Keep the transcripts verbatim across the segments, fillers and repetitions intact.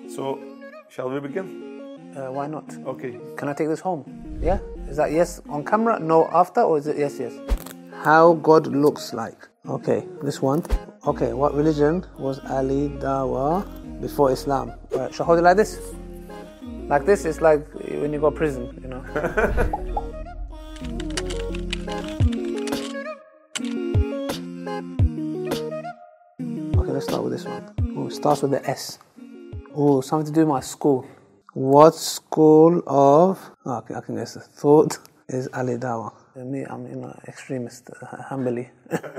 So, shall we begin? Uh, why not? Okay. Can I take this home? Yeah? Is that yes on camera, no after, or is it yes, yes? How God looks like. Okay, this one. Okay, what religion was Ali Dawah before Islam? Right, should I hold it like this? Like this, it's like when you go to prison, you know? Okay, let's start with this one. Oh, it starts with the S. Oh, something to do with my school. What school of... Oh, okay, I can guess. Thought is Ali Dawah. Me, I'm you know, extremist, uh, humbly.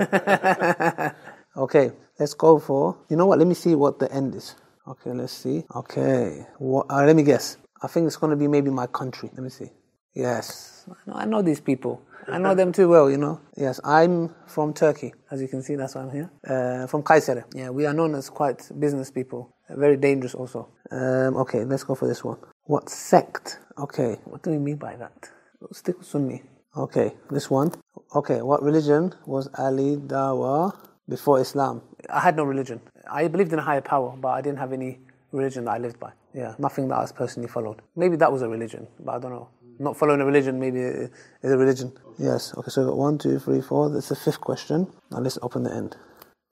Okay, let's go for... You know what? Let me see what the end is. Okay, let's see. Okay, what, uh, let me guess. I think it's going to be maybe my country. Let me see. Yes, I know, I know these people. I know them too well, you know. Yes, I'm from Turkey. As you can see, that's why I'm here. Uh, from Kayseri. Yeah, we are known as quite business people. Very dangerous also. Um, okay, let's go for this one. What sect? Okay, what do we mean by that? Stick with Sunni. Okay, this one. Okay, what religion was Ali Dawah before Islam? I had no religion. I believed in a higher power, but I didn't have any religion that I lived by. Yeah, nothing that I personally followed. Maybe that was a religion, but I don't know. Not following a religion maybe is a religion. Yes, okay, so we've got one, two, three, four. That's the fifth question. Now let's open the end.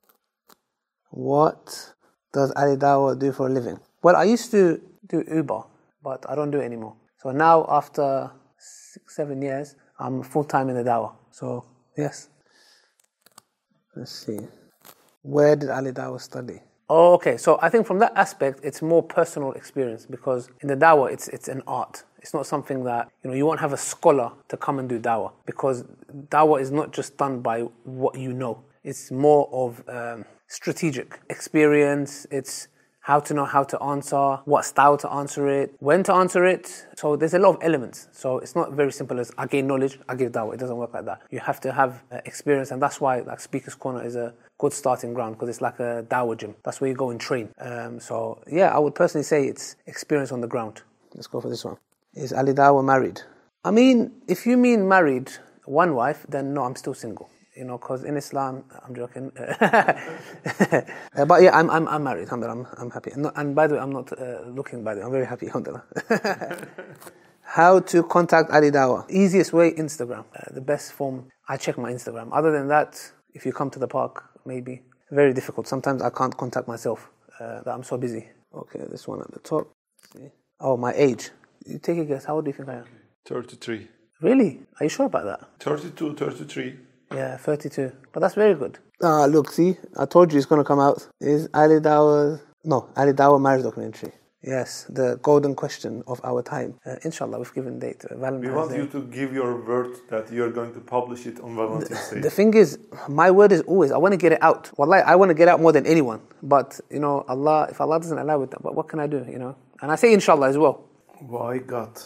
What does Ali Dawah do for a living? Well, I used to do Uber, but I don't do it anymore. So now, after six, seven years, I'm full-time in the Dawah. So, yes. Let's see. Where did Ali Dawah study? Oh, okay. So I think from that aspect, it's more personal experience because in the Dawah, it's it's an art. It's not something that, you know, you won't have a scholar to come and do Dawah because Dawah is not just done by what you know. It's more of um, strategic experience. It's how to know how to answer, what style to answer it, when to answer it. So there's a lot of elements. So it's not very simple as I gain knowledge, I give Dawah. It doesn't work like that. You have to have uh, experience, and that's why like Speaker's Corner is a good starting ground because it's like a Dawah gym. That's where you go and train. Um, so yeah, I would personally say it's experience on the ground. Let's go for this one. Is Ali Dawah married? I mean, if you mean married, one wife, then no, I'm still single. You know, because in Islam, I'm joking. uh, but yeah, I'm I'm I'm married. Alhamdulillah, I'm I'm happy. And, and by the way, I'm not uh, looking. By the way, I'm very happy. Alhamdulillah. How to contact Ali Dawah? Easiest way, Instagram. Uh, the best form. I check my Instagram. Other than that, if you come to the park, maybe very difficult. Sometimes I can't contact myself. Uh, that I'm so busy. Okay, this one at the top. Let's see. Oh, my age. You take a guess. How old do you think I am? thirty-three. Really? Are you sure about that? thirty-two, thirty-three. Yeah, thirty-two. But that's very good. Ah, uh, look, see, I told you it's going to come out. Is Ali Dawah... No, Ali Dawah marriage documentary. Yes, the golden question of our time. Uh, inshallah, we've given date. Uh, Valentine's We want Day. you to give your word that you're going to publish it on Valentine's Day. The thing is, my word is always, I want to get it out. Wallahi, I want to get out more than anyone. But, you know, Allah, if Allah doesn't allow it, but what can I do, you know? And I say inshallah as well. Why God?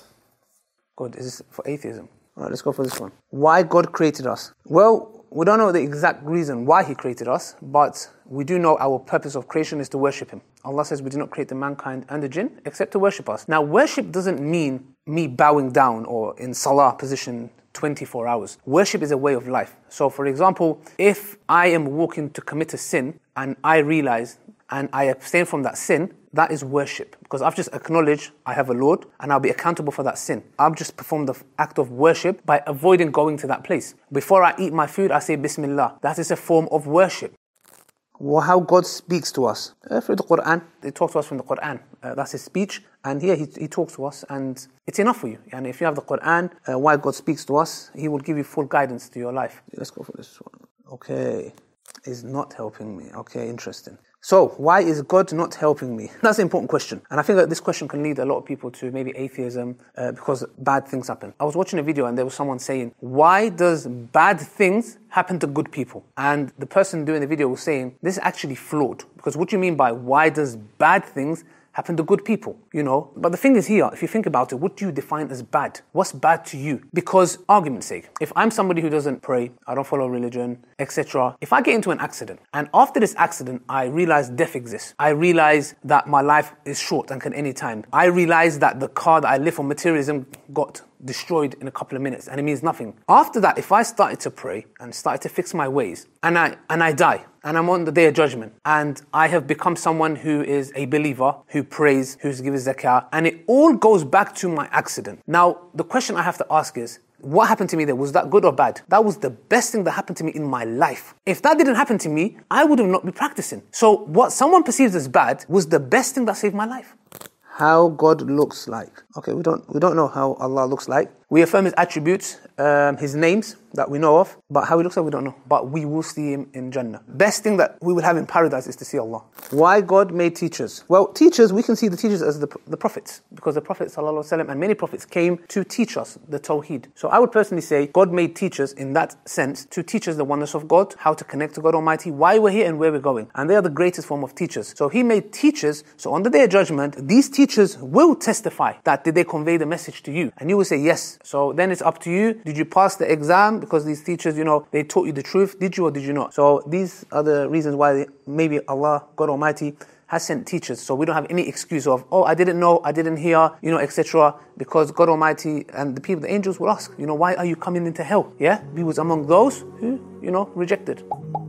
God, is this for atheism? All right, let's go for this one. Why God created us? Well, we don't know the exact reason why He created us, but we do know our purpose of creation is to worship Him. Allah says we did not create the mankind and the jinn except to worship us. Now, worship doesn't mean me bowing down or in salah position twenty-four hours. Worship is a way of life. So, for example, if I am walking to commit a sin and I realize and I abstain from that sin, that is worship. Because I've just acknowledged I have a Lord and I'll be accountable for that sin. I've just performed the act of worship by avoiding going to that place. Before I eat my food, I say Bismillah. That is a form of worship. Well, how God speaks to us? Uh, through the Quran. He talks to us from the Quran. Uh, that's His speech. And here he, he talks to us and it's enough for you. And if you have the Quran, uh, why God speaks to us, He will give you full guidance to your life. Let's go for this one. Okay. Is not helping me. Okay, interesting. So, why is God not helping me? That's an important question. And I think that this question can lead a lot of people to maybe atheism uh, because bad things happen. I was watching a video and there was someone saying, why does bad things happen to good people? And the person doing the video was saying, this is actually flawed. Because what do you mean by why does bad things happen to good people, you know? But the thing is here, if you think about it, what do you define as bad? What's bad to you? Because, argument's sake, if I'm somebody who doesn't pray, I don't follow religion, et cetera, if I get into an accident, and after this accident, I realize death exists, I realize that my life is short and can any time, I realize that the car that I live for materialism got destroyed in a couple of minutes and it means nothing. After that, if I started to pray and started to fix my ways and I and I die and I'm on the day of judgment and I have become someone who is a believer, who prays, who's given zakah, and it all goes back to my accident. Now, the question I have to ask is, what happened to me there? Was that good or bad? That was the best thing that happened to me in my life. If that didn't happen to me, I would have not been practicing. So what someone perceives as bad was the best thing that saved my life. How God looks like. Okay, we don't we don't know how Allah looks like. We affirm His attributes, um, His names that we know of, but how He looks like we don't know. But we will see Him in Jannah. Best thing that we will have in paradise is to see Allah. Why God made teachers? Well, teachers, we can see the teachers as the, the prophets, because the Prophet ﷺ and many prophets came to teach us the Tawheed. So I would personally say God made teachers in that sense to teach us the oneness of God, how to connect to God Almighty, why we're here and where we're going. And they are the greatest form of teachers. So He made teachers, so on the Day of Judgment, these teachers will testify that did they convey the message to you? And you will say yes. So then it's up to you. Did you pass the exam? Because these teachers, you know, they taught you the truth. Did you or did you not? So these are the reasons why they, maybe Allah, God Almighty, has sent teachers. So we don't have any excuse of, oh, I didn't know, I didn't hear, you know, et cetera. Because God Almighty and the people, the angels will ask, you know, why are you coming into hell? Yeah? He was among those who, you know, rejected.